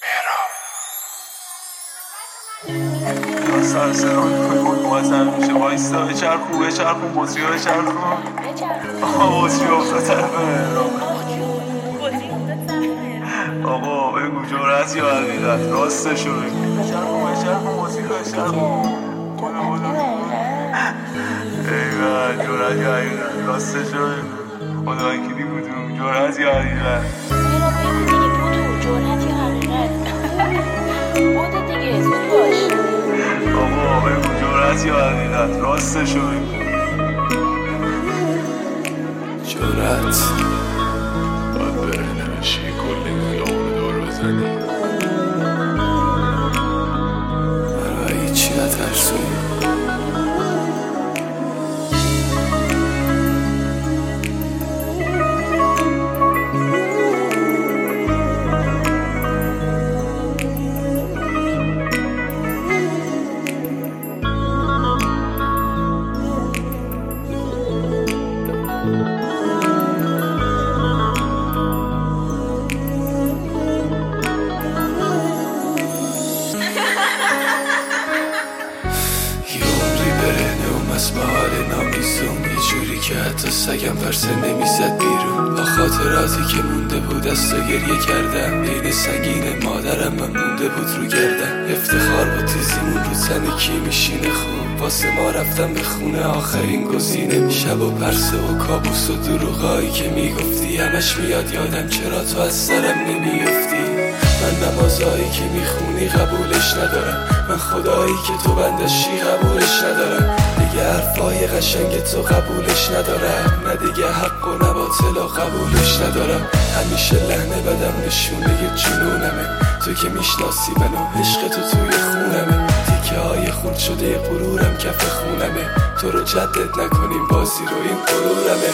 سر صدا میکنی بود موازن میشه وایستا بچرخون بطری ها بچرخون آقا بطری افتاد طرف آقا بگو جرأت یا حقیقت راستشو بگو بچرخون بطری ها بچرخون ایوه جرأت یا حقیقت راستشو بگو خدا وکیلی بودم جرأت یا حقیقت آقا بگو جرأت یا حقیقت راستشو بگو جرأت باید بره نمیشی کل این خیابون دور بزنی برای هیچی نترسونی یه جوری که حتی سگم ورسه نمیزد بیرون با خاطراتی که مونده بود از تو گریه کردم بین سنگین مادرم من مونده بود رو گردم افتخار بود تیزیمون رو تن کی میشینه خوب واسه ما رفتم به خونه آخرین گزینه شب و پرسه و کابوس و دروغایی که میگفتی همش میاد یادم چرا تو از سرم نمیافتی من نمازایی که میخونی قبولش ندارم من خدایی که تو بندشی قبولش ندارم دیگه حرفای قشنگ تو قبولش ندارم نه دیگه حق و نباطل و قبولش ندارم همیشه لحنه بدم نشونه جنونمه تو که میشناسی منو عشق تو توی خونمه تیکه های خورد شده غرورم کف خونمه تو رو جدد نکنیم بازی رو این غرورمه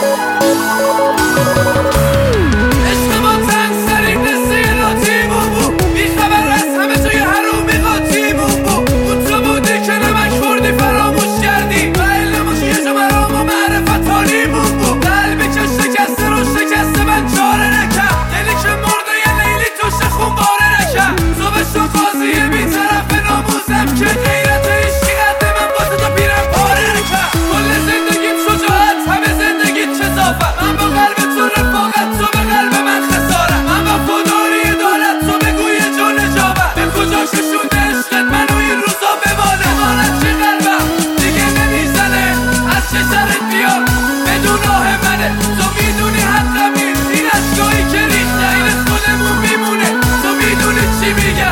عشق ما تن سریم نسته لاتیمون بود بیخبر از همه توی حرومی قاطیمون بود اون تو بودی که نمک خوردی فراموش کردی و علموش یه جا مرام و معرفت حالیمون بود قلبی که شکسته رو شکسته من چاره نکرد دلی که مرده یه لیلی توش خون باره نکرد تو به شو قاضی بی طرف ناموزم که غیرت عشقی قد من واسه تو پیرم پاره نکرد کل زندگیم شجاعت همه زندگیت چزافت من با قلب تو رفاقت تو به قلب من خسارت من با خداری دارت تو بگوی جا نجابت به کجا ششونده عشقت منو این روزا بمانه مانت چه قلبم دیگه نمیزنه از چه سرت بیاد بدون راه منه تو میدونی حقم این اشکایی که ریخته این خودمون میمونه تو میدونی چی میگم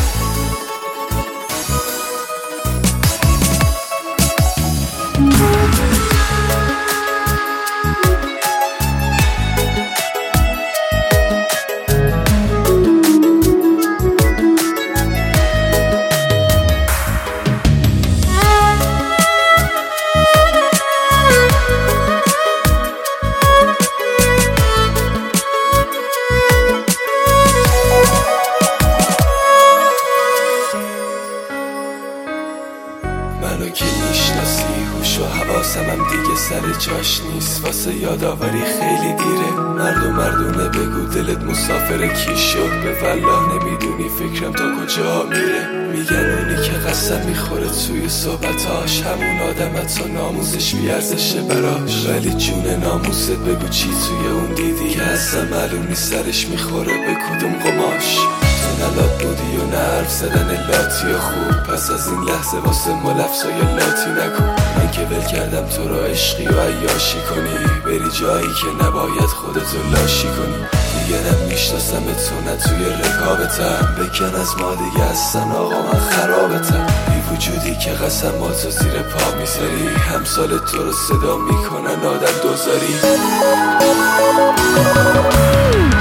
منو که میشناسی هوش و حواسم هم دیگه سر جاش نیست واسه یادآوری خیلی دیره مردونه بگو دلت مسافر کی شد به والله نمیدونی فکرم تا کجا میره میگن اونی که قسم میخوره توی صحبتاش همون آدمت و ناموزش بیارزشه براش ولی جون ناموست بگو چی توی اون دیدی که اصلا معلوم نیست سرش میخوره به کدوم قماش نلات بودی و نه حرف زدن لاتی خوب پس از این لحظه واسه ما لفظای لاتی نکن من که ول کردم تو رو عشقی و عیاشی کنی بری جایی که نباید خودتو لاشی کنی دیگه نمیشناسم تو نه توی رکابتم بکن از ما دیگه اصلا آقا من خرابتم بی وجودی که قسماتو زیر پا میذاری همسال تو رو صدا میکنن آدم دوزاری